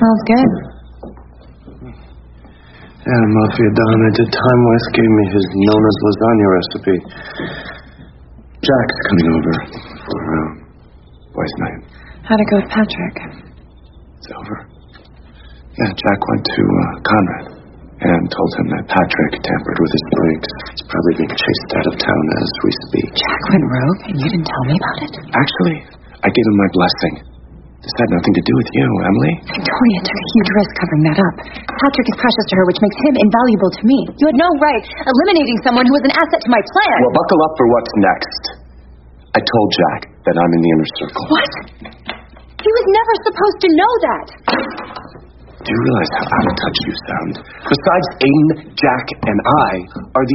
Smells good. Yeah, Mafia Don I did time with gave me his Nona's lasagna recipe. Jack's coming over for boys' night. How'd it go with Patrick? It's over. Yeah, Jack went to Conrad and told him that Patrick tampered with his brakes. He's probably being chased out of town as we speak. Jack went rogue and you didn't tell me about it? Actually, I gave him my blessing. This had nothing to do with you, Emily. Victoria took a huge risk covering that up. Patrick is precious to her, which makes him invaluable to me. You had no right eliminating someone who was an asset to my plan. Well, buckle up for what's next. I told Jack that I'm in the inner circle. What? He was never supposed to know that. Do you realize how out of touch you sound? Besides Aiden, Jack, and I are the